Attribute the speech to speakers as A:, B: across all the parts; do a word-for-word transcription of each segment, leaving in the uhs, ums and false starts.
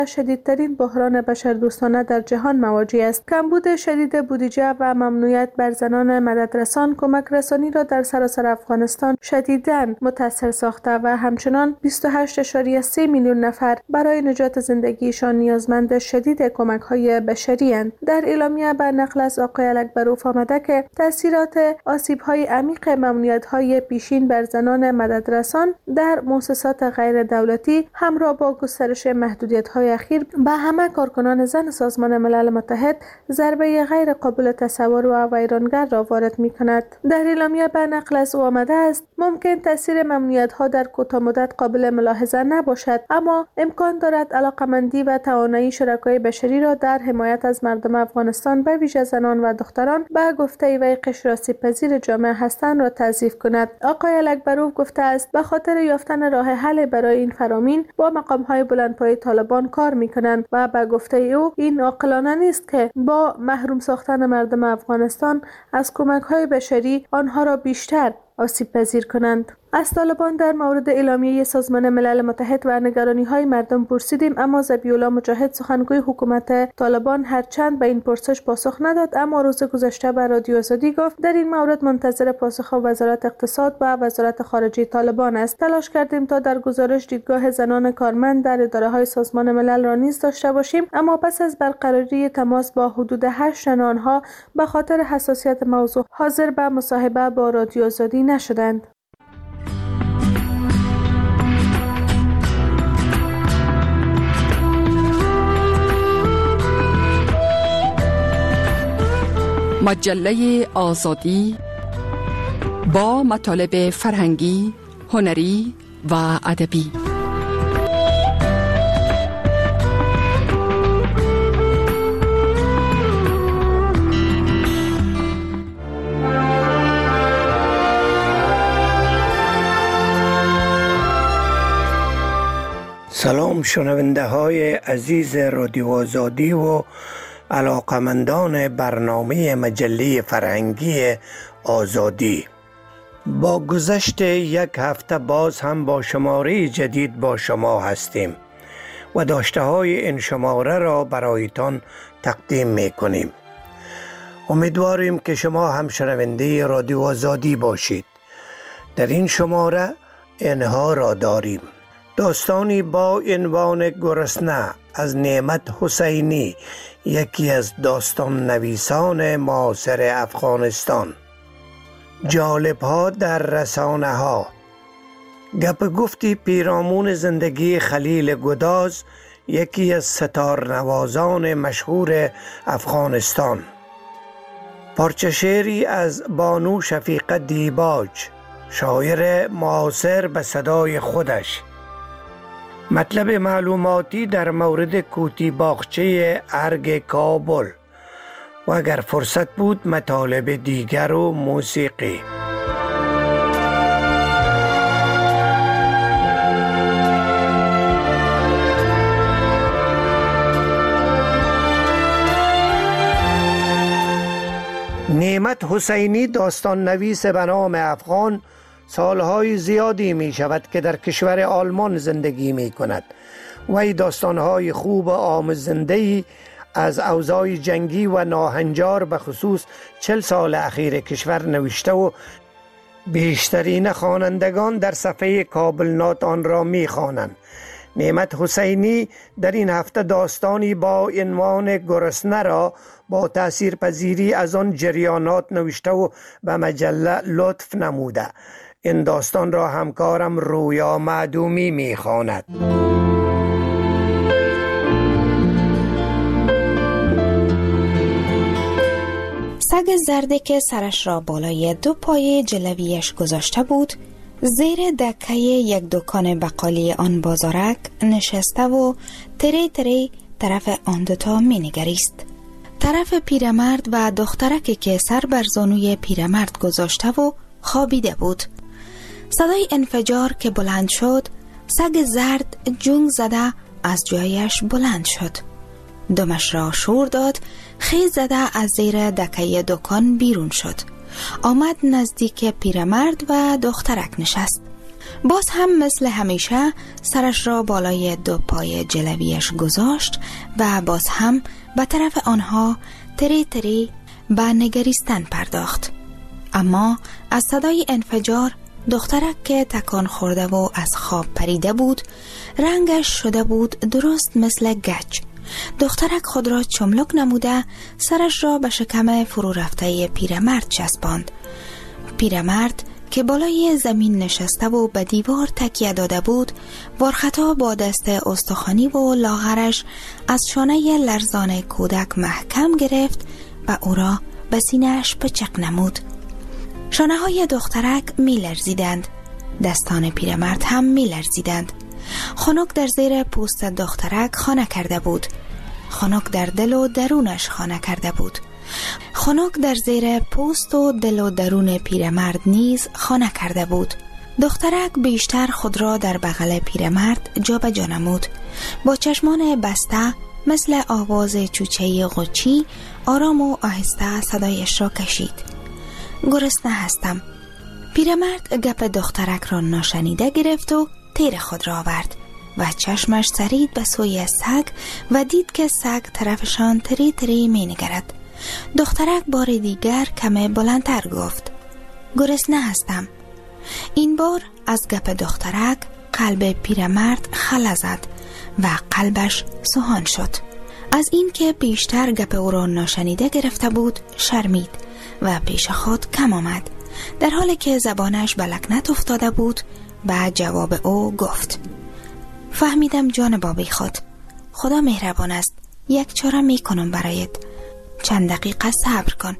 A: شدیدترین بحران بشردوستانه در جهان مواجه است. کمبود شدید بودجه و ممنوعیت بر زنان مددرسان کمک رسانی را در سراسر افغانستان شدیداً متاثر ساخته و همچنان بیست و هشت ممیز سه میلیون نفر برای نجات زندگیشان نیازمند شدید کمک‌های بشری اند. در اعلامیه به نقل از آقای الکبروف آمده که تاثیرات آسیب‌های عمیق ممنوعیت‌های پیشین بر زنان مددرسان در مؤسسات غیر دولتی همراه با گسترش محدودیت‌های اخیر به همه کارکنان زن سازمان ملل متحد ضربه غیر قابل تصور و ویرانگر را وارد می‌کند. در اعلامیه به نقل از او آمده است ممکن تاثیر ممنوعیت‌ها در کوتاه مدت قابل ملاحظه نباشد، اما امکان دارد علاقمندی و توانایی شرکای بشری را در حمایت از مردم افغانستان به ویژه زنان و دختران به گفته وی قشر آسیب‌پذیر جامعه هستند را تضعیف کند. آقای الکبروف گفته است به خاطر یافتن راه حل برای این فرامین با مقام‌های بلندپایه طالبان کار می‌کنند و به گفته او این عاقلانه نیست که با محروم ساختن مردم افغانستان از کمک‌های بشری آنها را بیشتر آسیب پذیر کنند. از طالبان در مورد اعلامیه سازمان ملل متحد و نگرانی‌های مردم پرسیدیم، اما ذبیح‌الله مجاهد سخنگوی حکومت طالبان هرچند به این پرسش پاسخ نداد، اما روز گذشته به رادیو آزادی گفت در این مورد منتظر پاسخ وزارت اقتصاد و وزارت خارجه طالبان است. تلاش کردیم تا در گزارش دیدگاه زنان کارمند در اداره‌های سازمان ملل را نیز داشته باشیم، اما پس از برقراری تماس با حدود هشت تن آنها به خاطر حساسیت موضوع حاضر به مصاحبه با رادیو آزادی نشدند.
B: مجله آزادی با مطالب فرهنگی، هنری و ادبی.
C: سلام شنونده های عزیز رادیو آزادی و علاقمندان برنامه مجله فرهنگی آزادی. با گذشت یک هفته باز هم با شماره جدید با شما هستیم و داشته های این شماره را برایتان تقدیم می کنیم. امیدواریم که شما هم شنونده رادیو آزادی باشید. در این شماره اینها را داریم: داستانی با عنوان گرسنه از نعمت حسینی، یکی از داستان نویسان معاصر افغانستان. جالب ها در رسانه ها، گپ گفتی پیرامون زندگی خلیل گداز، یکی از ستار نوازان مشهور افغانستان. پارچه شعری از بانو شفیقه دیباج، شاعر معاصر به صدای خودش. مطلب معلوماتی در مورد کوتی باغچه ارگ کابل و اگر فرصت بود مطالب دیگر و موسیقی. نعمت حسینی داستان نویس به نام افغان سالهای زیادی می شود که در کشور آلمان زندگی می کند. وی داستانهای خوب و آموزنده‌ای از اوضاع جنگی و ناهنجار به خصوص چل سال اخیر کشور نوشته و بیشترین خوانندگان در صفحه کابل نات آن را می خوانند. نعمت حسینی در این هفته داستانی با عنوان گرسنه را با تاثیرپذیری از آن جریانات نوشته و به مجله لطف نموده. این داستان را همکارم رویا معدومی می خواند.
D: سگ زرده که سرش را بالای دو پای جلویش گذاشته بود، زیر دکه یک دکان بقالی آن بازارک نشسته و تری تری طرف آن دوتا می نگریست. طرف پیرمرد و دخترکی که سر بر زانوی پیرمرد گذاشته و خوابیده بود. صدای انفجار که بلند شد، سگ زرد جنگ زده از جایش بلند شد. دمش را شور داد، خیز زده از زیر دکه دکان بیرون شد. آمد نزدیک پیرمرد و دخترک نشست. باز هم مثل همیشه سرش را بالای دو پای جلویش گذاشت و باز هم به طرف آنها تری تری به نگریستن پرداخت. اما از صدای انفجار دخترک که تکان خورده و از خواب پریده بود رنگش شده بود درست مثل گچ. دخترک خود را چملک نموده سرش را به شکم فرو رفته پیرمرد چسباند. پیرمرد که بالای زمین نشسته و به دیوار تکیه داده بود وارخطا با دست استخوانی و لاغرش از شانه لرزان کودک محکم گرفت و او را به سینه‌اش پچق نمود. شانه های دخترک می لرزیدند. دستان پیرمرد هم می لرزیدند. خنک در زیر پوست دخترک خانه کرده بود. خنک در دل و درونش خانه کرده بود. خنک در زیر پوست و دل و درون پیرمرد نیز خانه کرده بود. دخترک بیشتر خود را در بغل پیرمرد جا به جا نمود. با چشمان بسته مثل آواز چوچه غچی آرام و آهسته صدایش را کشید. گرسنه هستم. پیرمرد گپ دخترک را ناشنیده گرفت و تیر خود را آورد و چشمش سرید به سوی سگ و دید که سگ طرفشان تری تری می نگرد. دخترک بار دیگر کم بلندتر گفت گرسنه هستم. این بار از گپ دخترک قلب پیرمرد خلا زد و قلبش سوهان شد. از این که بیشتر گپ او را ناشنیده گرفته بود شرمید و پیش خود کم آمد. در حالی که زبانش به لکنت افتاده بود به جواب او گفت فهمیدم جان بابی خود. خدا مهربان است. یک چاره می کنم برایت. چند دقیقه صبر کن.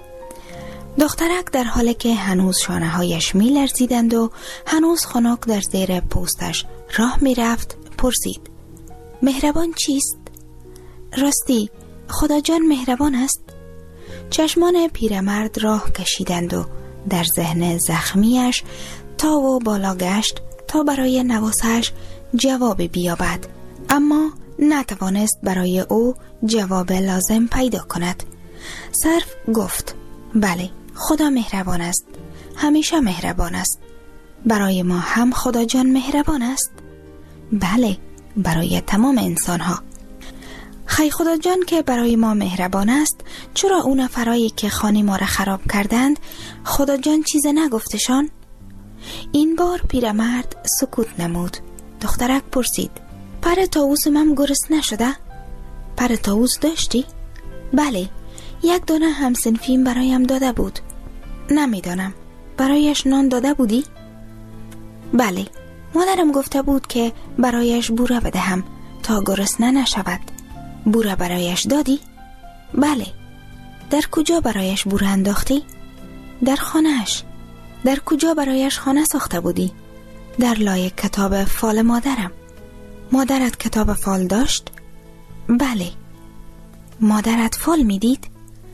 D: دخترک در حالی که هنوز شانه هایش می لرزیدند و هنوز خنک در زیر پوستش راه می رفت پرسید مهربان چیست؟ راستی خدا جان مهربان است؟ چشمان پیرمرد راه کشیدند و در ذهن زخمیش تا و بالا گشت تا برای نواسش جواب بیابد، اما نتوانست برای او جواب لازم پیدا کند. صرف گفت بله خدا مهربان است، همیشه مهربان است. برای ما هم خدا جان مهربان است؟ بله، برای تمام انسان ها. خی خدا جان که برای ما مهربان است، چرا اون نفرایی که خانه ما را خراب کردند خدا جان چیز نگفتشان؟ این بار پیرمرد سکوت نمود. دخترک پرسید پر طاووس من گرسنه نشده؟ پر طاووس داشتی؟ بله، یک دانه همسنفیم برایم داده بود. نمیدانم برایش نان داده بودی؟ بله، مادرم گفته بود که برایش بوره بدهم تا گرسنه نشود. بوره برایش دادی؟ بله. در کجا برایش بوره انداختی؟ در خانهش. در کجا برایش خانه ساخته بودی؟ در لای کتاب فال مادرم. مادرت کتاب فال داشت؟ بله. مادرت فال میدید؟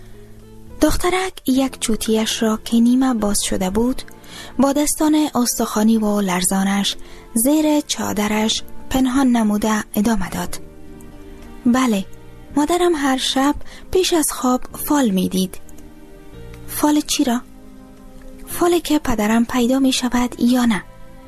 D: دخترک یک چوتیش را که نیمه باز شده بود با دستان استخوانی و لرزانش زیر چادرش پنهان نموده ادامه داد. بله، مادرم هر شب پیش از خواب فال میدید. فال چی را؟ فال که پدرم پیدا می شود یا نه؟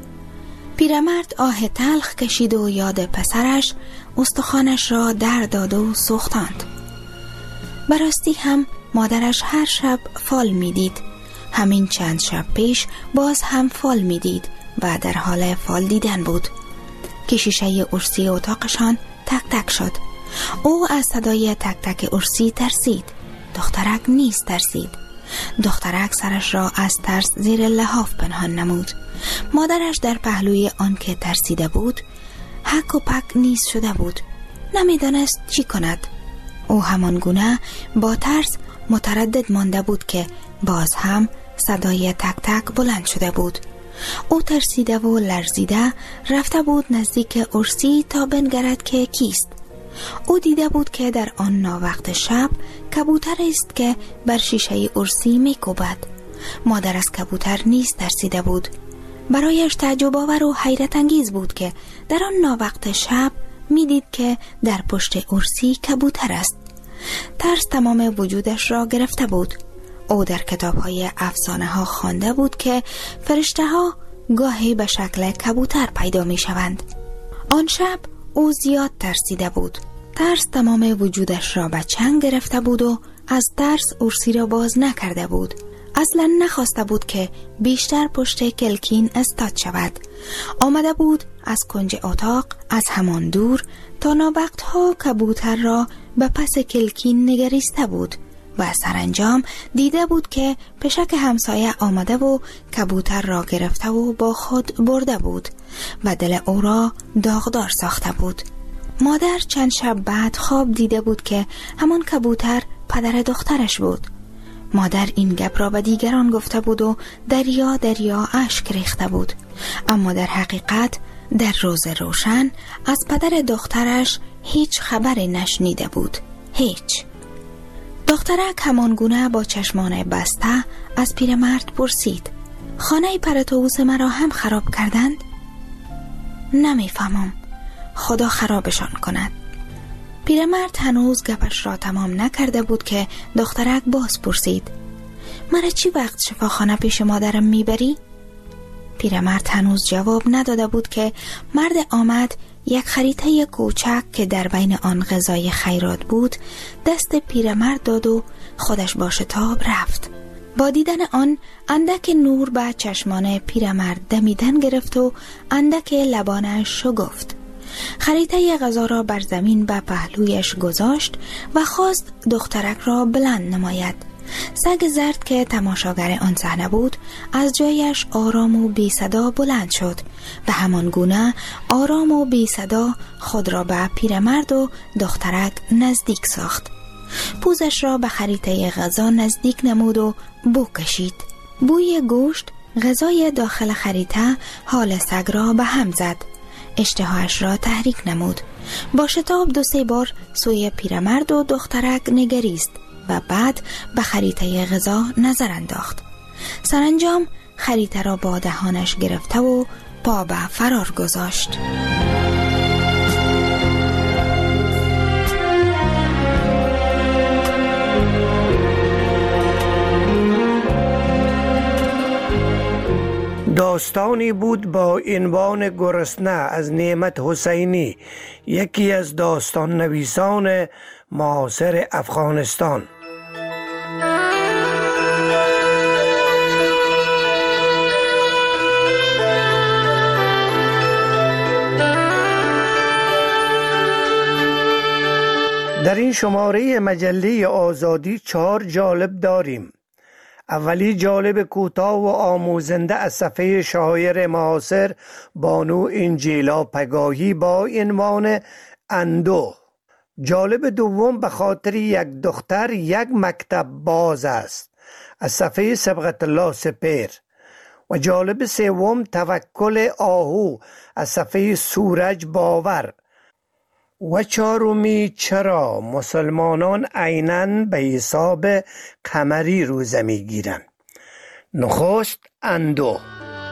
D: پیرمرد آه تلخ کشید و یاد پسرش استخوانش را در داد و سوختاند. براستی هم مادرش هر شب فال میدید. همین چند شب پیش باز هم فال میدید و در حال فال دیدن بود که شیشه ارسی اتاقشان تک تک شد. او از صدای تک تک ارسی ترسید. دخترک نیز ترسید. دخترک سرش را از ترس زیر لحاف پنهان نمود. مادرش در پهلوی آن که ترسیده بود حک و پک نیز شده بود. نمیدانست چی کند. او همان گونه با ترس متردد مانده بود که باز هم صدای تک تک بلند شده بود. او ترسیده و لرزیده رفته بود نزدیک ارسی تا بنگرد که کیست. او دیده بود که در آن ناوقت شب کبوتر است که بر شیشه ارسی میکوبد. مادر از کبوتر نیز ترسیده بود. برایش تعجب آور و حیرت انگیز بود که در آن ناوقت شب میدید که در پشت ارسی کبوتر است. ترس تمام وجودش را گرفته بود. او در کتاب‌های افسانه ها خوانده بود که فرشته ها گاهی به شکل کبوتر پیدا می شوند. آن شب او زیاد ترسیده بود. ترس تمام وجودش را به چنگ گرفته بود و از ترس عرسی را باز نکرده بود. اصلا نخواسته بود که بیشتر پشت کلکین استاد شود. آمده بود از کنج اتاق از همان دور تا ناوقتها کبوتر را به پس کلکین نگریسته بود و سرانجام دیده بود که پشک همسایه آمده و کبوتر را گرفته و با خود برده بود و دل او را داغدار ساخته بود. مادر چند شب بعد خواب دیده بود که همان کبوتر پدر دخترش بود. مادر این گپ را به دیگران گفته بود و دریا دریا اشک ریخته بود، اما در حقیقت در روز روشن از پدر دخترش هیچ خبری نشنیده بود. هیچ. دخترک همان گونه با چشمان بسته از پیرمرد پرسید: خانه پرتوس مرا هم خراب کردند؟ نمیفهمم، خدا خرابشان کند. پیرمرد هنوز گپش را تمام نکرده بود که دخترک باز پرسید: مرا چی وقت شفاخانه پیش مادرم میبری؟ پیرمرد هنوز جواب نداده بود که مرد آمد یک خریطه کوچک که در بین آن غذای خیرات بود دست پیرمرد داد و خودش با شتاب رفت. با دیدن آن اندک نور به چشمان پیرمرد دمیدن گرفت و اندک لبانش شگفت. خریطه غذا را بر زمین به پهلویش گذاشت و خواست دخترک را بلند نماید. سگ زرد که تماشاگر آن صحنه بود از جایش آرام و بی صدا بلند شد و همان گونه آرام و بی صدا خود را به پیرمرد و دخترک نزدیک ساخت. پوزش را به خریطه غذا نزدیک نمود و بو کشید. بوی گوشت غذای داخل خریطه حال سگ را به هم زد. اشتهایش را تحریک نمود. با شتاب دو سه بار سوی پیرمرد و دخترک نگریست و بعد به خریطه غذا نظر انداخت. سرانجام خریطه را با دهانش گرفته و پا به فرار گذاشت.
C: داستانی بود با عنوان گرسنه از نعمت حسینی، یکی از داستان نویسان معاصر افغانستان. در این شماره مجله آزادی چهار جالب داریم. اولی جالب کوتاه و آموزنده از صفحه شاعر معاصر بانو انجیلا پگاهی با عنوان اندوه. جالب دوم به خاطر یک دختر یک مکتب باز است از صفحه صبغت الله سپیر. و جالب سوم توکل آهو از صفحه سورج باور. و چهارمی چرا مسلمانان عیناً به حساب قمری روزه می گیرند. نخست اندوه.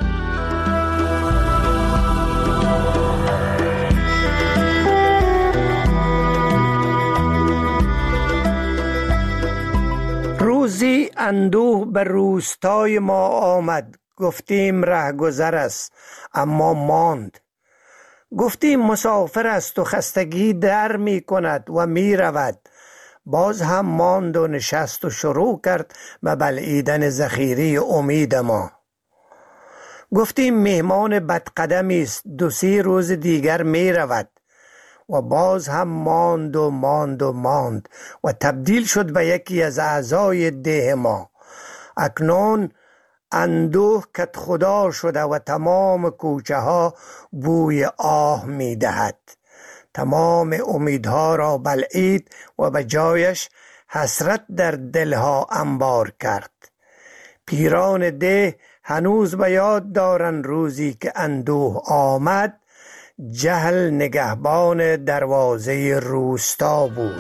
C: روزی اندوه به روستای ما آمد. گفتیم رهگذر است اما ماند. گفتیم مسافر است و خستگی در می کند و می رود. باز هم ماند و نشست و شروع کرد به بلعیدن ذخیره امید ما. گفتیم مهمان بدقدمی است، دو سه روز دیگر می رود. و باز هم ماند و ماند و ماند و تبدیل شد به یکی از اعضای ده ما. اکنون اندوه کت خدا شده و تمام کوچه ها بوی آه می دهد. تمام امیدها را بلعید و به جایش حسرت در دلها انبار کرد. پیران ده هنوز به یاد دارن روزی که اندوه آمد. جهل نگهبان دروازه روستا بود.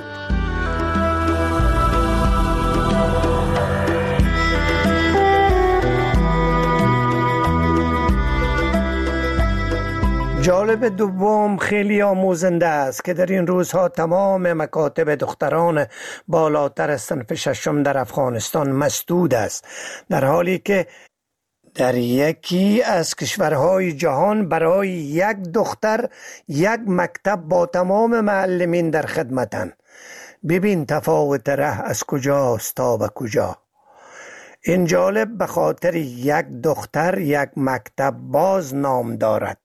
C: جالب دوم خیلی آموزنده است که در این روزها تمام مکاتب دختران بالاتر از صنف ششم در افغانستان مسدود است، در حالی که در یکی از کشورهای جهان برای یک دختر یک مکتب با تمام معلمین در خدمتند. ببین تفاوت ره از کجاست تا به کجا. این جالب به خاطر یک دختر یک مکتب باز نام دارد.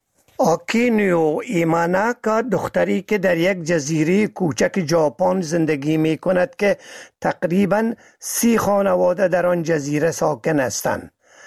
C: آکینیو ایماناکا دختری که در یک جزیره کوچک ژاپن زندگی می کند که تقریباً سی خانواده در آن جزیره ساکن هستند.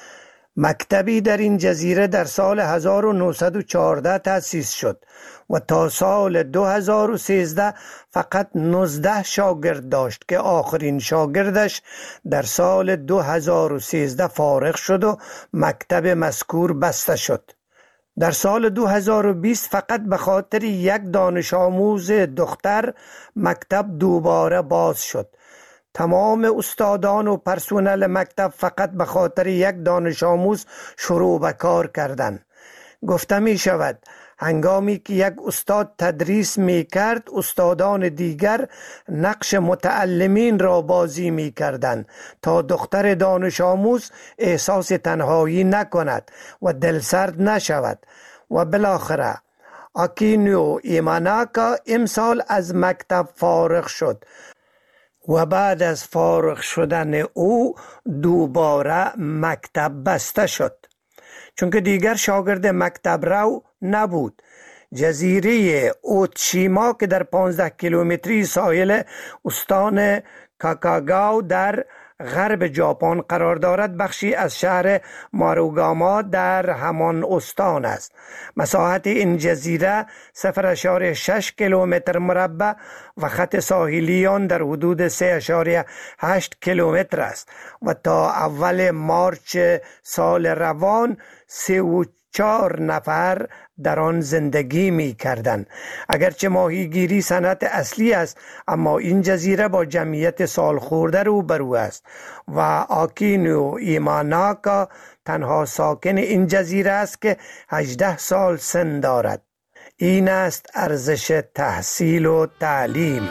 C: مکتبی در این جزیره در سال هزار و نهصد و چهارده تأسیس شد و تا سال دو هزار و سیزده فقط نوزده شاگرد داشت که آخرین شاگردش در سال دو هزار و سیزده فارغ شد و مکتب مذکور بسته شد. در سال دو هزار و بیست فقط به خاطر یک دانش آموز دختر مکتب دوباره باز شد. تمام استادان و پرسنل مکتب فقط به خاطر یک دانش آموز شروع به کار کردند. گفته می شود هنگامی که یک استاد تدریس می کرد، استادان دیگر نقش متعلمین را بازی می کردند تا دختر دانش آموز احساس تنهایی نکند و دلسرد نشود. و بالاخره آکینیو ایماناکا امسال از مکتب فارغ شد و بعد از فارغ شدن او دوباره مکتب بسته شد چون که دیگر شاگرد مکتب رو نبود. جزیره اوتشیما که در پانزده کیلومتری ساحل استان کاکاگاو در غرب ژاپن قرار دارد، بخشی از شهر ماروگاما در همان استان است. مساحت این جزیره صفر ممیز شش کیلومتر مربع و خط ساحلی آن در حدود سه ممیز هشت کیلومتر است و تا اول مارچ سال روان سی و چهار نفر در آن زندگی می کردند. اگرچه ماهیگیری صنعت اصلی است، اما این جزیره با جمعیت سالخورده روبرو است و آکینیو ایماناکا تنها ساکن این جزیره است که هجده سال سن دارد. این است ارزش تحصیل و تعلیم.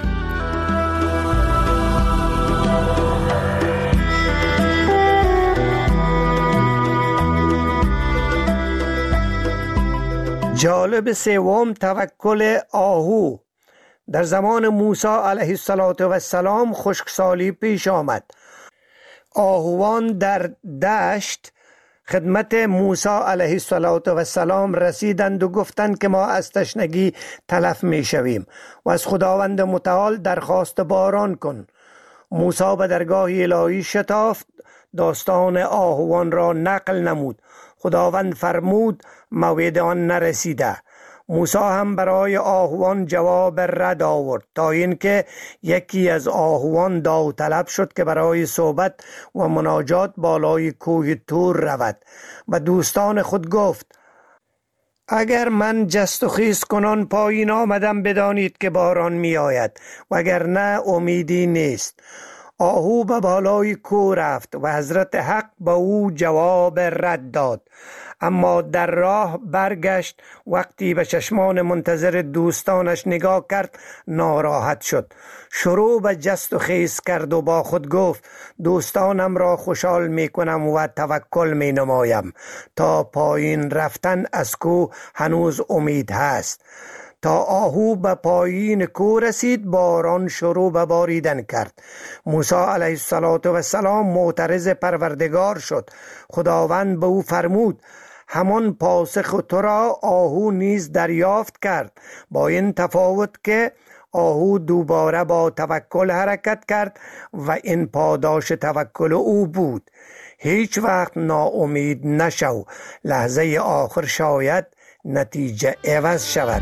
C: جالب سوم، توکل آهو. در زمان موسی علیه السلام خشکسالی پیش آمد. آهوان در دشت خدمت موسی علیه السلام رسیدند و گفتند که ما از تشنگی تلف می شویم و از خداوند متعال درخواست باران کن. موسی به درگاه الهی شتافت، داستان آهوان را نقل نمود. خداوند فرمود موعد آن نرسیده. موسی هم برای آهوان جواب رد آورد تا اینکه یکی از آهوان داوطلب شد که برای صحبت و مناجات بالای کوه طور رود و دوستان خود گفت اگر من جست و خیز کنان پایین آمدم بدانید که باران می آید و اگر نه امیدی نیست. آهو به بالای کوه رفت و حضرت حق به او جواب رد داد، اما در راه برگشت. وقتی به چشمان منتظر دوستانش نگاه کرد ناراحت شد، شروع به جست و خیز کرد و با خود گفت دوستانم را خوشحال می کنم و توکل می نمایم. تا پایین رفتن از کوه هنوز امید هست. تا آهو به پایین کوه رسید باران شروع به باریدن کرد. موسی علیه السلام معترض پروردگار شد. خداوند به او فرمود همان پاسخ تو را آهو نیز دریافت کرد، با این تفاوت که آهو دوباره با توکل حرکت کرد و این پاداش توکل او بود. هیچ وقت ناامید نشو، لحظه آخر شاید نتیجه عوض شود.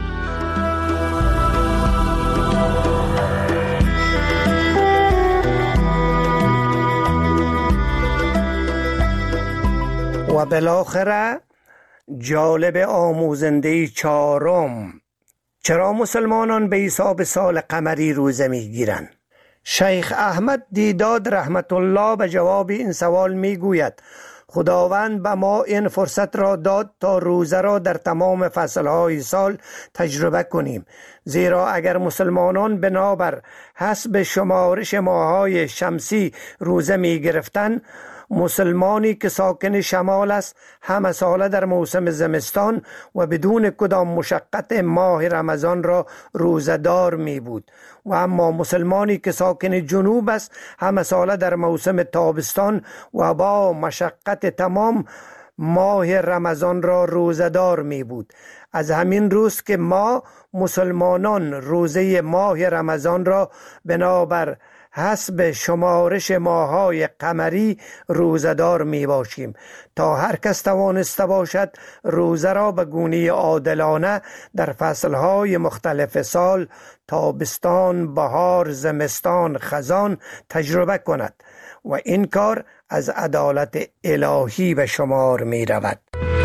C: و بالاخره جالب آموزنده چهارم، چرا مسلمانان به حساب سال قمری روزه می گیرند؟ شیخ احمد دیداد رحمت الله به جواب این سوال می گوید خداوند به ما این فرصت را داد تا روزه را در تمام فصلهای سال تجربه کنیم، زیرا اگر مسلمانان بنابر حسب شمارش ماه‌های شمسی روزه می گرفتند مسلمانی که ساکن شمال است همه ساله در موسم زمستان و بدون کدام مشقت ماه رمضان را روزدار می بود و اما مسلمانی که ساکن جنوب است همه ساله در موسم تابستان و با مشقت تمام ماه رمضان را روزدار می بود. از همین روز که ما مسلمانان روزه ماه رمضان را بنابر حسب شمارش ماه‌های قمری روزدار می باشیم تا هر کس توانسته باشد روزه را به گونه عادلانه در فصلهای مختلف سال تابستان، بهار، زمستان، خزان تجربه کند و این کار از عدالت الهی به شمار می رود.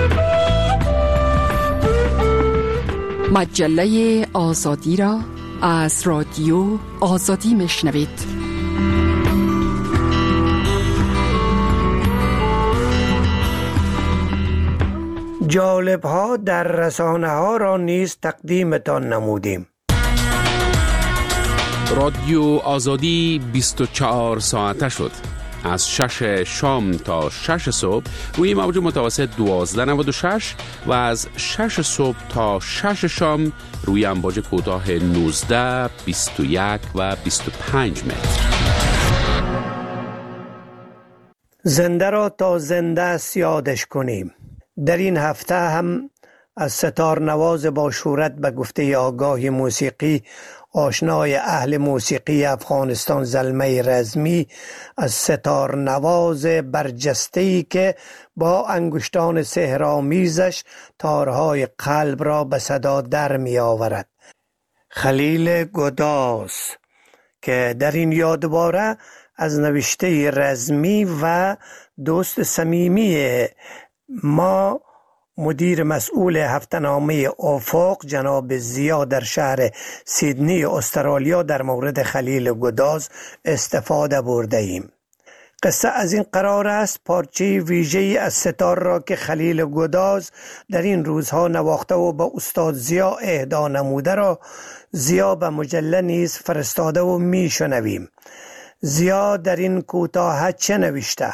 B: مجله آزادی را از رادیو آزادی میشنوید.
C: جالب ها در رسانه ها را نیز تقدیمتان نمودیم.
E: رادیو آزادی بیست و چهار ساعته شد. از شش شام تا شش صبح روی موج متوسط دوازده نود و شش و از شش صبح تا شش شام روی امواج کوتاه نوزده، بیست و یک و بیست و پنج متر.
C: زنده را تا زنده است یادش کنیم. در این هفته هم از ستار نواز با شهرت به گفته آگاهی موسیقی آشنای اهل موسیقی افغانستان زلمه رزمی از ستار نواز برجسته‌ای که با انگشتان سحرآمیزش تارهای قلب را به صدا در می آورد. خلیل گداز که در این یادباره از نوشته رزمی و دوست صمیمی ما مدیر مسئول هفته‌نامه افق جناب زیا در شهر سیدنی استرالیا در مورد خلیل گداز استفاده برده ایم. قصه از این قرار است پارچه ویژه‌ای از ستار را که خلیل گداز در این روزها نواخته و به استاد زیا اهدا نموده را زیا به مجله نیز فرستاده و می شنویم. زیا در این کوتاه چه نوشته؟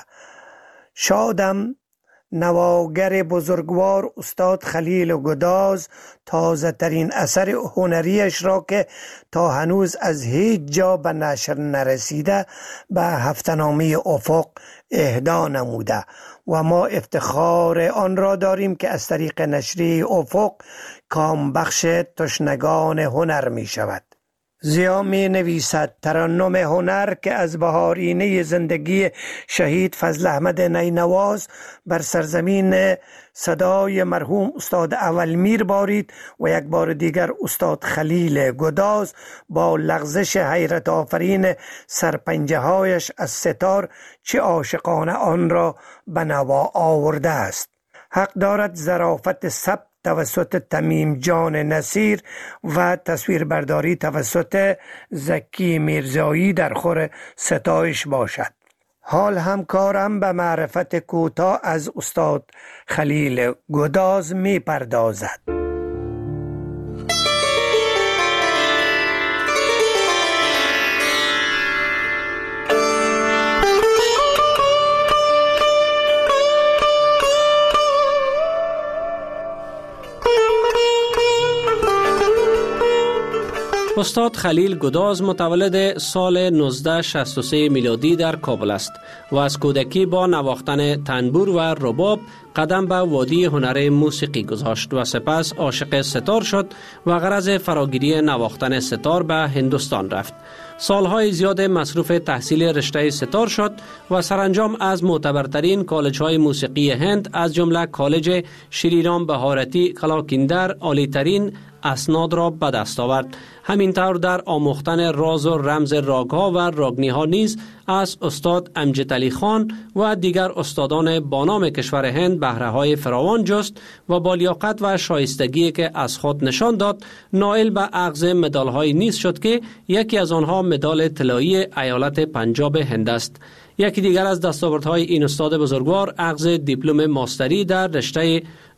C: شادم نواگر بزرگوار استاد خلیل گداز تازه ترین اثر هنریش را که تا هنوز از هیچ جا به نشر نرسیده به هفته‌نامه افق اهدا نموده و ما افتخار آن را داریم که از طریق نشریه افق کامبخش تشنگان هنر می شود. زیا می نویسد ترنم هنر که از بهارینه زندگی شهید فضل احمد نینواز بر سرزمین صدای مرحوم استاد اولمیر بارید و یک بار دیگر استاد خلیل گداز با لغزش حیرت آفرین سرپنجه هایش از ستار چه عاشقانه آن را به نوا آورده است. حق دارد ظرافت ثبت توسط تمیم جان نصیر و تصویربرداری توسط زکی میرزایی در خور ستایش باشد. حال هم کارم به معرفت کوتاه از استاد خلیل گداز می پردازد.
F: استاد خلیل گداز متولد سال نوزده شصت و سه میلادی در کابل است و از کودکی با نواختن تنبور و رباب قدم به وادی هنر موسیقی گذاشت و سپس عاشق ستار شد و غرض فراگیری نواختن ستار به هندوستان رفت. سالهای زیاد مصروف تحصیل رشته ستار شد و سرانجام از معتبرترین کالج‌های موسیقی هند از جمله کالج شریرام بهارتی کلاکیندر عالی‌ترین اسناد را به دست آورد. همینطور در آموختن راز و رمز راگ‌ها و راگنی‌ها نیز از استاد امجد علی خان و دیگر استادان بانام کشور هند بهره‌های فراوان جست و با لیاقت و شایستگی که از خود نشان داد نائل به اخذ مدال‌های نیز شد که یکی از آنها مدال طلایی ایالت پنجاب هند است. یکی دیگر از دستاوردهای این استاد بزرگوار اخذ دیپلم ماستری در رشته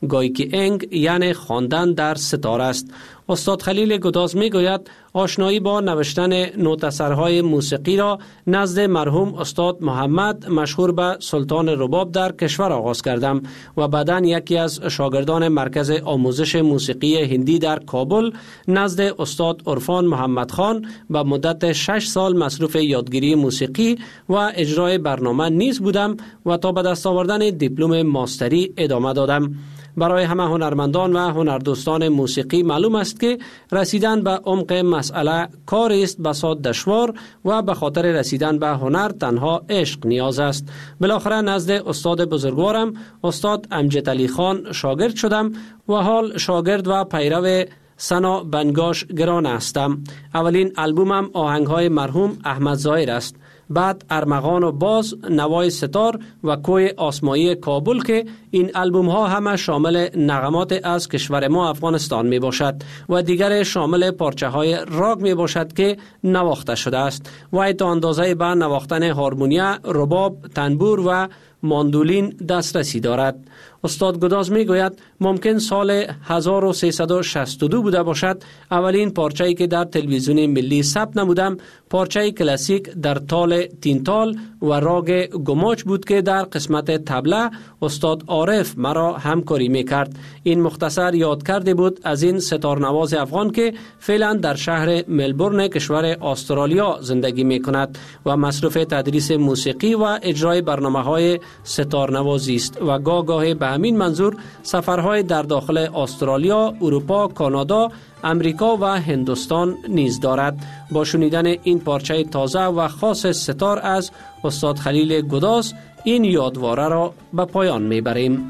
F: گایکی انگ یعنی خواندن در ستار است. استاد خلیل گداز می گوید آشنایی با نوشتن نوت‌اثرهای موسیقی را نزد مرحوم استاد محمد مشهور به سلطان رباب در کشور آغاز کردم و بعداً یکی از شاگردان مرکز آموزش موسیقی هندی در کابل نزد استاد عرفان محمد خان به مدت شش سال مصروف یادگیری موسیقی و اجرای برنامه نیز بودم و تا به دست آوردن دیپلم ماستری ادامه دادم. برای همه هنرمندان و هنردوستان موسیقی معلوم است که رسیدن به عمق مسئله کاری است بسیار دشوار و به خاطر رسیدن به هنر تنها عشق نیاز است. بالاخره نزد استاد بزرگوارم استاد امجد علی خان شاگرد شدم و حال شاگرد و پیرو سنا بنگاش گران هستم. اولین البومم آهنگ‌های مرحوم احمد ظاهر است. بعد ارمغان و باز، نوای ستار و کوی آسمایی کابل که این البوم ها همه شامل نغمات از کشور ما افغانستان می باشد و دیگر شامل پارچه های راگ می باشد که نواخته شده است و تا اندازه به نواختن هارمونیا، رباب، تنبور و ماندولین دسترسی دارد. استاد گداز می گوید ممکن سال هزار و سیصد و شصت و دو بوده باشد اولین پارچه‌ای که در تلویزیون ملی ثبت نمودم پارچه کلاسیک در تال تینتال و راگ گماچ بود که در قسمت طبله استاد عارف مرا همکاری می کرد. این مختصر یاد کرده بود از این ستارنواز افغان که فعلا در شهر ملبورن کشور استرالیا زندگی می کند و مصروف تدریس موسیقی و اجرای برنامه‌های ستارنوازی است و گاه گاه به همین منظور سفرهای در داخل استرالیا، اروپا، کانادا، امریکا و هندوستان نیز دارد. با شنیدن این پارچه تازه و خاص ستار از استاد خلیل گداز این یادواره را به پایان میبریم.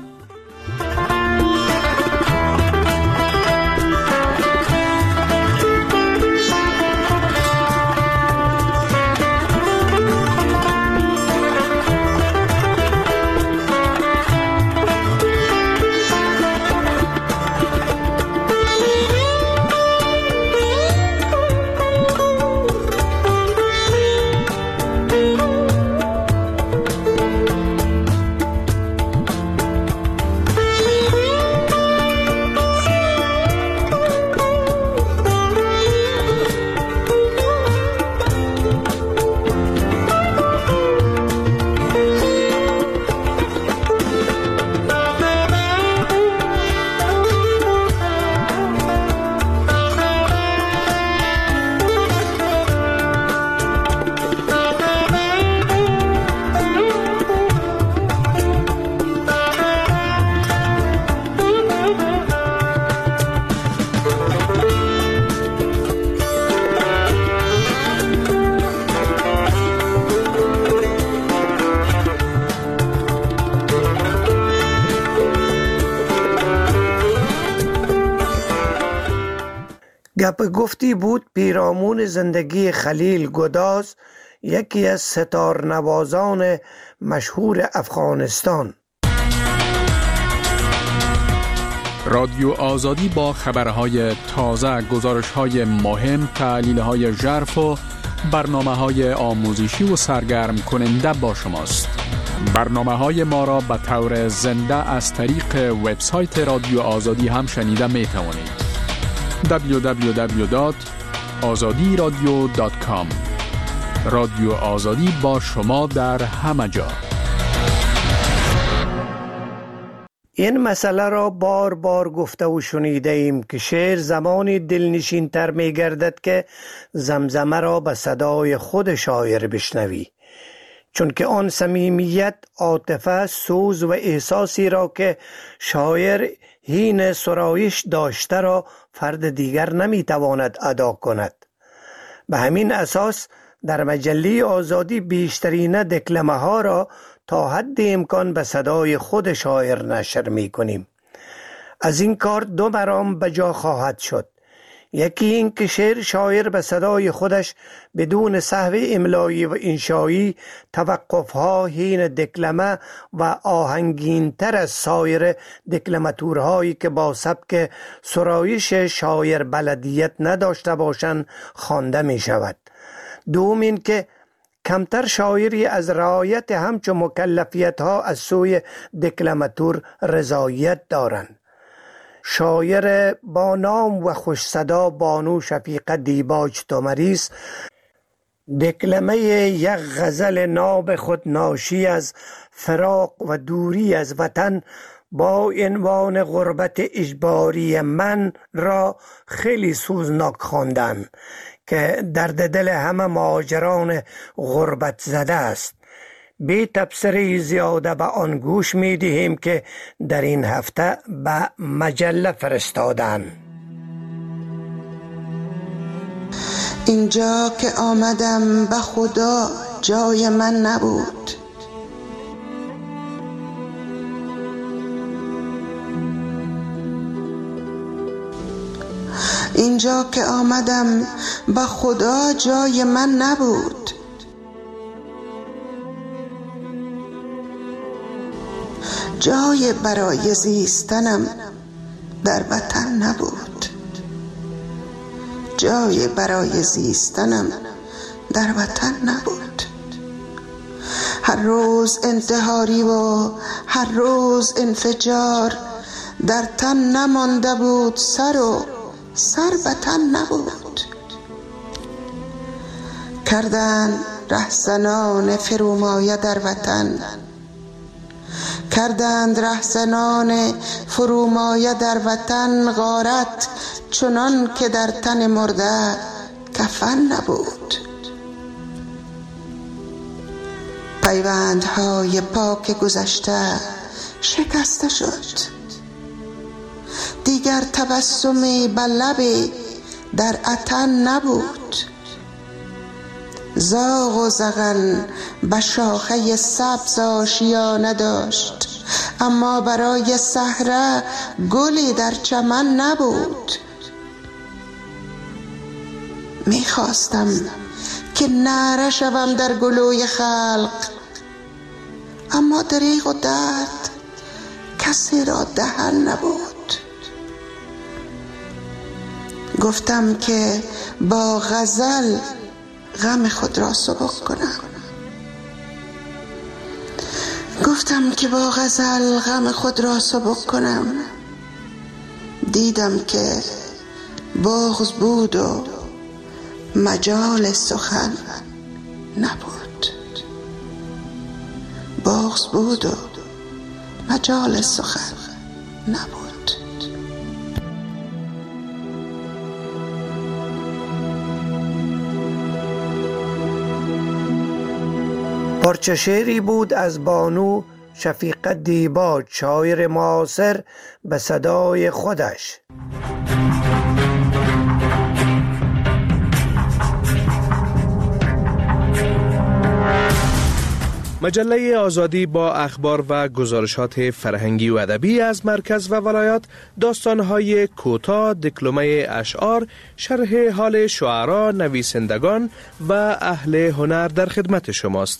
C: گپ گفتی بود پیرامون زندگی خلیل گداز، یکی از ستار نوازان مشهور افغانستان.
G: رادیو آزادی با خبرهای تازه، گزارشهای مهم، تحلیلهای ژرف و برنامه‌های آموزشی و سرگرم کننده با شماست. برنامه‌های ما را به طور زنده از طریق وبسایت رادیو آزادی هم شنیده می توانید. دبلیو دبلیو دبلیو دات آزادی رادیو دات کام. رادیو آزادی با شما در همه جا.
C: این مسئله را بار بار گفته و شنیده ایم که شعر زمانی دلنشین تر می گردد که زمزمه را به صدای خود شاعر بشنوی، چون که آن صمیمیت، عاطفه، سوز و احساسی را که شاعر هین سرایش داشته را فرد دیگر نمی تواند ادا کند. به همین اساس در مجله آزادی بیشترین دکلمه ها را تا حد امکان به صدای خود شاعر نشر می کنیم. از این کار دو مرام به جا خواهد شد. یکی این که شعر شاعر به صدای خودش بدون سهو املایی و انشایی توقفها هین دکلمه و آهنگین تر از سایر دکلماتورهایی که با سبک سرایش شاعر بلدیت نداشته باشند خوانده می شود. دوم این که کمتر شاعری از رعایت همچو مکلفیت ها از سوی دکلماتور رضایت دارند. شاعر با نام و خوش صدا بانو شفیقه دیباج تومریز دکلمه یک غزل ناب خود ناشی از فراق و دوری از وطن با عنوان غربت اجباری من را خیلی سوزناک خواندند که درد دل همه مهاجران غربت زده است. بی تبصره زیاده به آن گوش می دهیم که در این هفته به مجله فرستادن.
H: اینجا که آمدم به خدا جای من نبود، اینجا که آمدم به خدا جای من نبود، جای برای زیستنم در وطن نبود، جای برای زیستنم در وطن نبود. هر روز انتحاری و هر روز انفجار، در تن نمانده بود سر و سر به تن نبود. کردند رهزنان فرومایه در وطن، کردند رهزنان فرومایه در وطن غارت، چنان که در تن مرده کفن نبود. پیوندهای پاک گذشته شکسته شد، دیگر تبسمی بر لب در عطن نبود. زاغ و زغن به شاخه سبز آشیانه داشت، اما برای صحرا گلی در چمن نبود. میخواستم که نعره شوم در گلوی خلق، اما دریغ و درد کسی را دهن نبود. گفتم که با غزل غم خود را سبک کنم، گفتم که با غزل غم خود را سبک کنم. دیدم که بغض بود و مجال سخن نبود، بغض بود و مجال سخن نبود.
C: پارچه شعری بود از بانو شفیقه دیباج، شاعر معاصر، به صدای خودش.
I: مجله آزادی با اخبار و گزارشات فرهنگی و ادبی از مرکز و ولایات، داستان‌های کوتاه، دکلمه اشعار، شرح حال شعرا، نویسندگان و اهل هنر در خدمت شماست.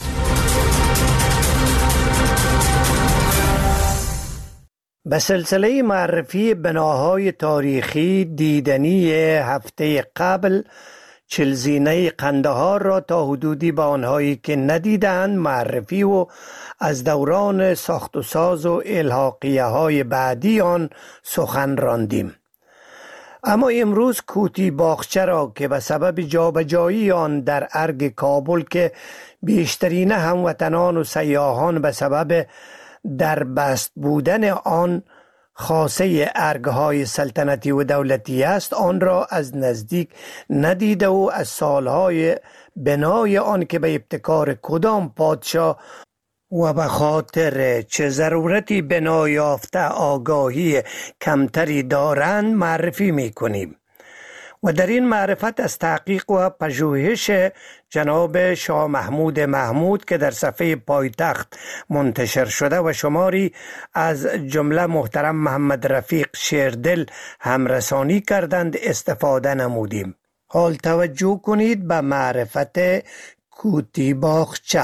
C: به سلسله معرفی بناهای تاریخی دیدنی هفته قبل، چلزینه قندهار را تا حدودی به آنهایی که ندیدند معرفی و از دوران ساخت و ساز و الحاقیه های بعدی آن سخن راندیم. اما امروز کوتی باغچه را که به سبب جابجایی آن در ارگ کابل که بیشترین هموطنان و سیاحان به سبب در بست بودن آن خاصه ارگهای سلطنتی و دولتی است، آن را از نزدیک ندیده و از سالهای بنای آن که به ابتکار کدام پادشاه و به خاطر چه ضرورتی بنا یافته آگاهی کمتری دارند معرفی می کنیم. و در این معرفت از تحقیق و پژوهش جناب شاه محمود محمود که در صفحه پایتخت منتشر شده و شماری از جمله محترم محمد رفیق شیردل همرسانی کردند استفاده نمودیم. حال توجه کنید به معرفت کوتی باغچه.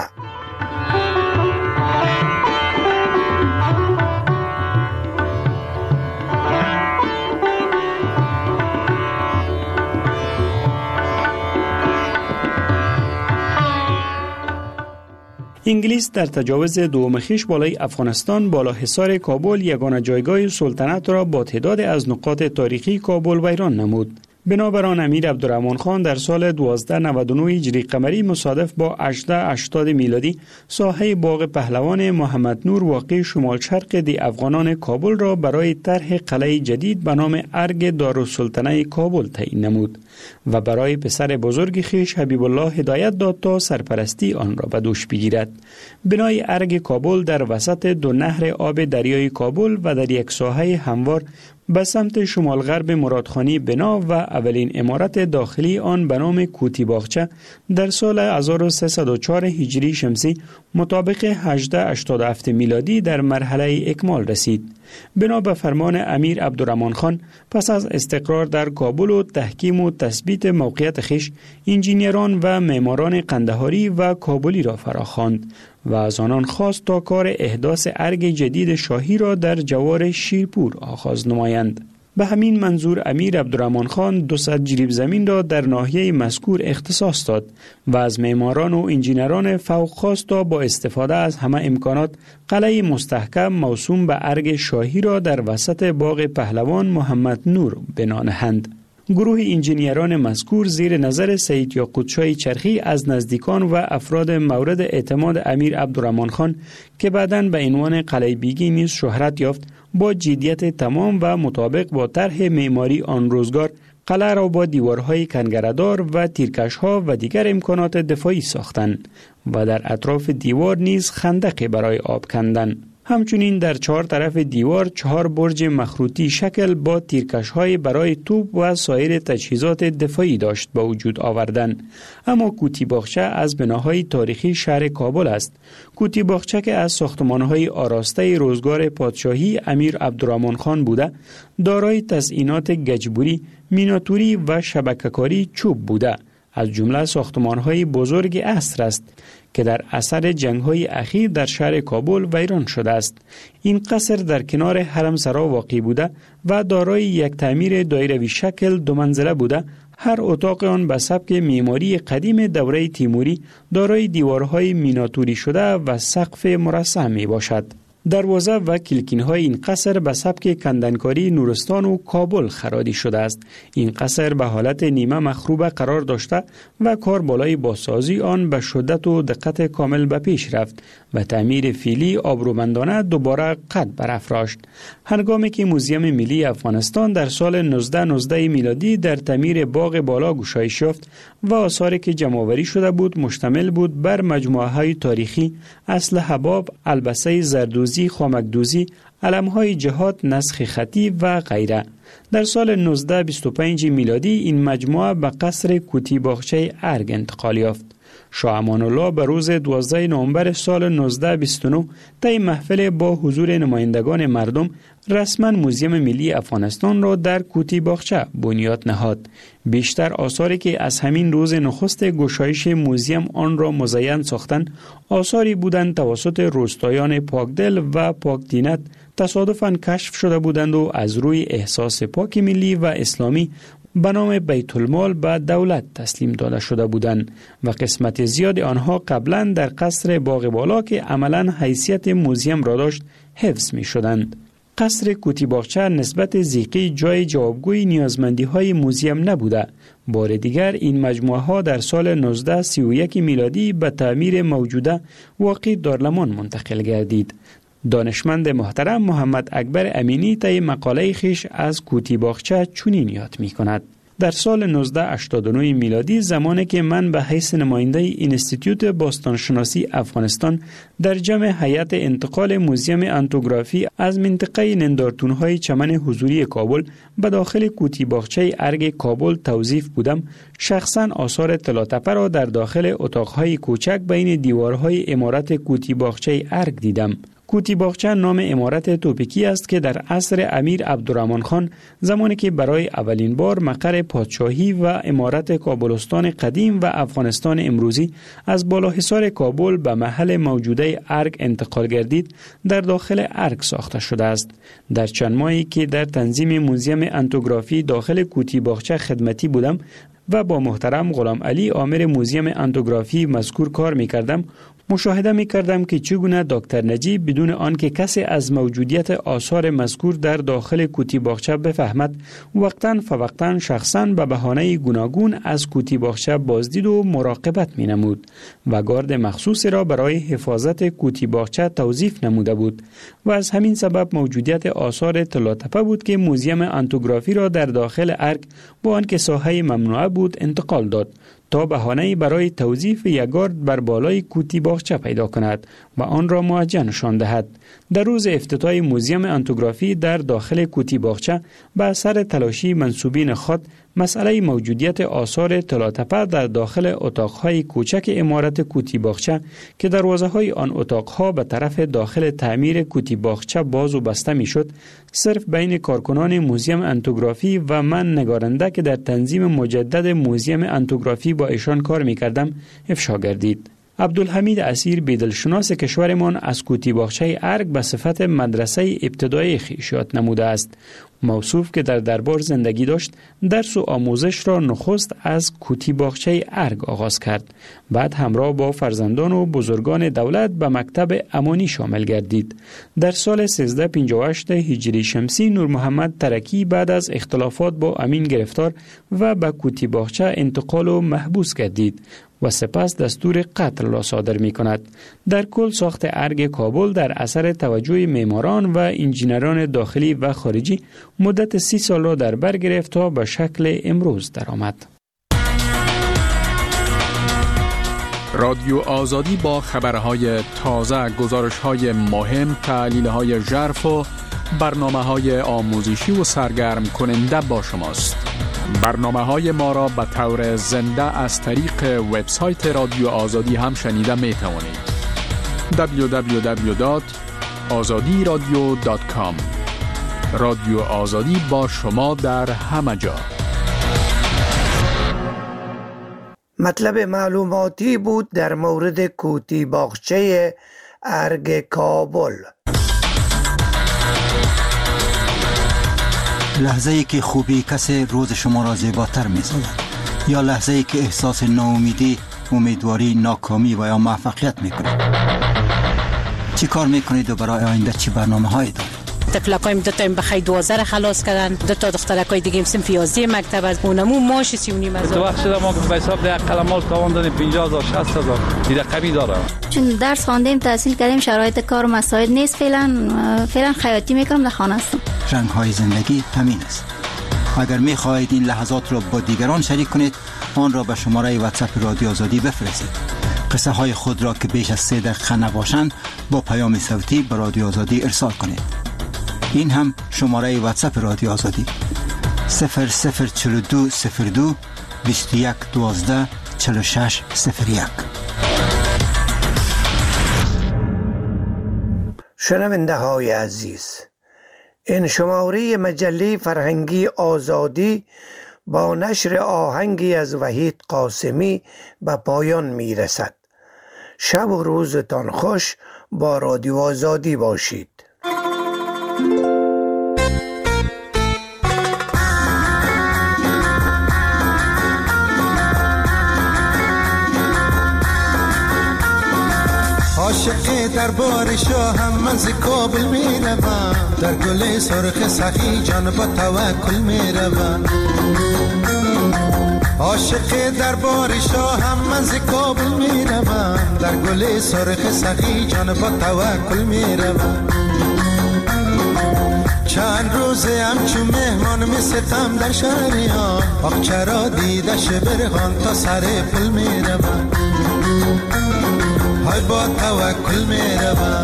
J: انگلیس در تجاوز دوم خویش بالای افغانستان بالا حصار کابل یگانه جایگاه سلطنت را با تعداد از نقاط تاریخی کابل ویران نمود. بنابراین امیر عبدالرحمن خان در سال هزار و دویست و نود و نه هجری قمری مصادف با هجده هشتاد میلادی ساحه باغ پهلوان محمد نور واقع شمال شرق دی افغانان کابل را برای طرح قلعه جدید به نام ارگ دارالسلطنه کابل تعیین نمود و برای پسر بزرگ خویش حبیب الله هدایت داد تا سرپرستی آن را به دوش بگیرد. بنای ارگ کابل در وسط دو نهر آب دریای کابل و در یک ساحه هموار به سمت شمال غرب مرادخانی بنا و اولین عمارت داخلی آن به نام کوتی باغچه در سال هزار و سیصد و چهار هجری شمسی مطابق هجده هشتاد و هفت میلادی در مرحله اکمال رسید. بنا به فرمان امیر عبدالرحمن خان پس از استقرار در کابل و تحکیم و تثبیت موقعیت خویش انجینیران و معماران قندهاری و کابلی را فراخواند و از آنان خواست تا کار احداث ارگ جدید شاهی را در جوار شیرپور آغاز نمایند. به همین منظور امیر عبدالرحمن خان دویست جریب زمین را در ناحیه مذکور اختصاص داد و از معماران و انجینران فوق خواست تا با استفاده از همه امکانات قلعه مستحکم موسوم به ارگ شاهی را در وسط باغ پهلوان محمد نور بنا نهند. گروه انجینیران مذکور زیر نظر سید یاقوت شاه چرخی از نزدیکان و افراد مورد اعتماد امیر عبدالرحمن خان که بعداً به عنوان قلعه بیگی نیز شهرت یافت با جدیت تمام و مطابق با طرح معماری آن روزگار قلعه را با دیوارهای کنگره‌دار و تیرکش‌ها و دیگر امکانات دفاعی ساختند و در اطراف دیوار نیز خندقی برای آب کندند. همچنین در چهار طرف دیوار چهار برج مخروطی شکل با تیرکش‌های برای توپ و سایر تجهیزات دفاعی داشت به وجود آوردن. اما کوتی باغچه از بناهای تاریخی شهر کابل است. کوتی باغچه که از ساختمان‌های آراسته روزگار پادشاهی امیر عبدالرحمن خان بوده، دارای تزئینات گچبری، میناتوری و شبکه‌کاری چوب بوده. از جمله ساختمان‌های بزرگ عصر است که در اثر جنگ‌های اخیر در شهر کابل ویران شده است. این قصر در کنار حرم سرا واقع بوده و دارای یک تعمیر دایروی شکل دو منزله بوده. هر اتاق آن به سبک معماری قدیم دوره تیموری دارای دیوارهای میناتوری شده و سقف مرصع می باشد. دروازه و کلکین‌های این قصر به سبک کندنکاری نورستان و کابل خرادی شده است. این قصر به حالت نیمه مخروبه قرار داشته و کار بالای بازسازی آن به شدت و دقت کامل به پیش رفت و تعمیر فعلی آبرومندانه دوباره قد برافراشت. هنگامی که موزیم ملی افغانستان در سال هزار و نوزده میلادی در تعمیر باغ بالا گشایش یافت و آثاری که جمع‌آوری شده بود مشتمل بود بر مجموعه‌های تاریخی، اسلحه باب، البسه زردوزی، خامکدوزی، علم‌های جهاد، نسخ خطی و غیره. در سال هزار و بیست و پنج میلادی این مجموعه به قصر کوتی باغچه ارگ انتقال یافت. شاه امان الله به روز دوازده نوامبر سال هزار و بیست و نه طی محفل با حضور نمایندگان مردم رسما موزیم ملی افغانستان را در کوتی باغچه بنیاد نهاد. بیشتر آثاری که از همین روز نخست گشایش موزیم آن را مزین ساختند آثاری بودند توسط روستایان پاکدل و پاکدینت تصادفاً کشف شده بودند و از روی احساس پاک ملی و اسلامی به نام بیت المال به دولت تسلیم داده شده بودند و قسمت زیاد آنها قبلا در قصر باغ بالا که عملاً حیثیت موزیم را داشت حفظ می شدند. قصر کوتی باغچه نسبت زیقی جای جوابگوی نیازمندی های موزیم نبوده. بار دیگر این مجموعه ها در سال هزار و سی و یک میلادی به تعمیر موجوده واقع دارلمان منتقل گردید. دانشمند محترم محمد اکبر امینی طی مقاله خیش از کوتی باغچه چنین یاد می کند. در سال هزار و هشتاد و نه میلادی زمانی که من به حیث نماینده اینستیتوت باستانشناسی افغانستان در جمع هیئت انتقال موزیم انتوگرافی از منطقه نندارتون‌های چمن حضوری کابل به داخل کوتی باغچه ارگ کابل توظیف بودم، شخصا آثار طلاتپه را در داخل اتاق‌های کوچک بین دیوارهای عمارت کوتی باغچه ارگ دیدم. کوتی باغچه نام عمارت توپیکی است که در عصر امیر عبدالرحمن خان زمانی که برای اولین بار مقر پادشاهی و عمارت کابلستان قدیم و افغانستان امروزی از بالاحصار کابل به محل موجوده ارگ انتقال گردید در داخل ارگ ساخته شده است. در چند ماهی که در تنظیم موزیم انتوگرافی داخل کوتی باغچه خدمتی بودم و با محترم غلام علی عامر موزیم انتوگرافی مذکور کار می کردم، مشاهده می کردم که چگونه دکتر نجیب بدون آنکه کسی از موجودیت آثار مذکور در داخل کوتی باغچه بفهمد، وقتاً فوقتاً شخصاً به بهانه گوناگون از کوتی باغچه بازدید و مراقبت می نمود و گارد مخصوص را برای حفاظت کوتی باغچه توظیف نموده بود و از همین سبب موجودیت آثار طلاتپه بود که موزیم انتوگرافی را در داخل ارگ با آنکه ساحه ممنوعه بود انتقال داد تا بهانه‌ای برای توظیف یک گارد بر بالای کوتی باغچه پیدا کند و آن را موجه نشان دهد. در روز افتتاح موزیم انتوگرافی در داخل کوتی باغچه به اثر تلاشی منسوبین خود، مسئله موجودیت آثار طلاتپه در داخل اتاقهای کوچک عمارت کوتی باغچه که دروازه‌های آن اتاقها به طرف داخل تعمیر کوتی باغچه باز و بسته میشد، صرف بین کارکنان موزیم انتوگرافی و من نگارنده که در تنظیم مجدد موزیم انتوگرافی با ایشان کار می‌کردم افشا گردید. عبدالحمید اسیر بیدلشناس کشورمان از کوتی باغچه ارگ به صفت مدرسه ابتدایی خویش یاد نموده است. موصوف که در دربار زندگی داشت، درس و آموزش را نخست از کوتی باغچه ارگ آغاز کرد. بعد همراه با فرزندان و بزرگان دولت به مکتب امانی شامل گردید. در سال سیزده پنجاه و هشت هجری شمسی نور محمد ترکی بعد از اختلافات با امین گرفتار و به کوتی باغچه انتقال و محبوس گردید و سپس دستور قتل را صادر می کند. در کل ساخت ارگ کابل در اثر توجه معماران و انجینران داخلی و خارجی مدت سی سال را در بر گرفت تا به شکل امروز درآمد.
G: رادیو آزادی با خبرهای تازه، گزارش‌های مهم، تحلیل‌های ژرف و برنامه‌های آموزشی و سرگرم کننده با شماست. برنامه‌های ما را به طور زنده از طریق وبسایت رادیو آزادی هم شنیده می توانید. دبلیو دبلیو دبلیو دات آزادی رادیو دات کام. رادیو آزادی با شما در همه جا.
C: مطلب معلوماتی بود در مورد کوتی باغچه ارگ کابل.
K: لحظه ای که خوبی کسی روز شما را زیباتر می سازد، یا لحظه ای که احساس ناامیدی، امیدواری، ناکامی و یا موفقیت می کنید. چی کار می کنید و برای آینده چی برنامه هایی دارید؟
L: تفلکایم دو تا بخی دوازده را خلاص کردن، دو تا دخترکای دیگه سنف یازده مکتب از اونمو ماش سی و نیم هزار.
M: تو وقت شده ما به حساب ده قلمال تاوان دادیم پنجاه هزار شصت هزار دیگه قبی داره.
N: چون درس خواندیم تحصیل کردیم شرایط کار و مساعد نیست، فعلا فعلا خیاطی میکنم در خانه هستم.
K: رنگ های زندگی همین است. اگر می خواهید این لحظات را با دیگران شریک کنید، آن را به شماره واتساپ رادیو آزادی بفرستید. قصه های خود را که بیش از سه دقیقه نباشند با پیام صوتی به رادیو آزادی ارسال کنید. این هم شماره واتساپ رادیو آزادی صفر صفر چهل و دو صفر دو بیست و یک دوازده چهل و شش صفر یک.
C: شنونده های عزیز، این شماره مجله فرهنگی آزادی با نشر آهنگی از وحید قاسمی به پایان می رسد. شب و روزتان خوش، با رادیو آزادی باشید.
O: عاشق دربار شاهم من ز کابل می روم، در گل سرخ سخی جان با توکل می روم. عاشق دربار شاهم من ز کابل می روم، در گل سرخ سخی جان با توکل می روم. چند روزه هم چون مهمان می ستم در شهریان، آقچه را دیده شبرغان تا سر پل می روم. های با توکل می روم.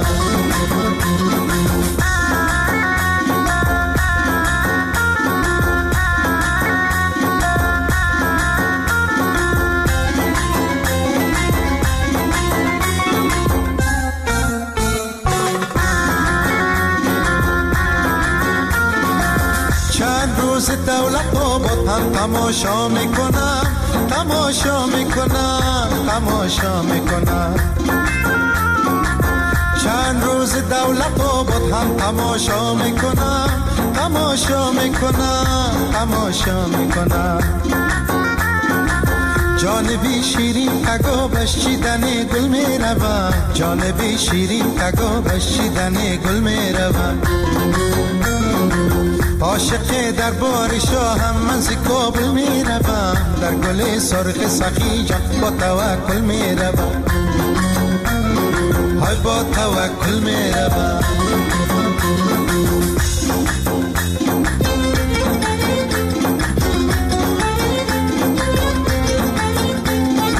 O: چند روز دولت آباد هم تماشا می کنم، تماشا می کنم، تماشا می کنم. چند روز دولت آباد هم تماشا می کنم، تماشا می کنم، تماشا می کنم. جانبی شیرین تگو بشیدن گل می روم، جانبی شیرین تگو بشیدن گل می روم. عاشق در بار شاهم من ز کابل می روم، در گل سرخ سخی جان با توکل می روم، های با توکل می روم.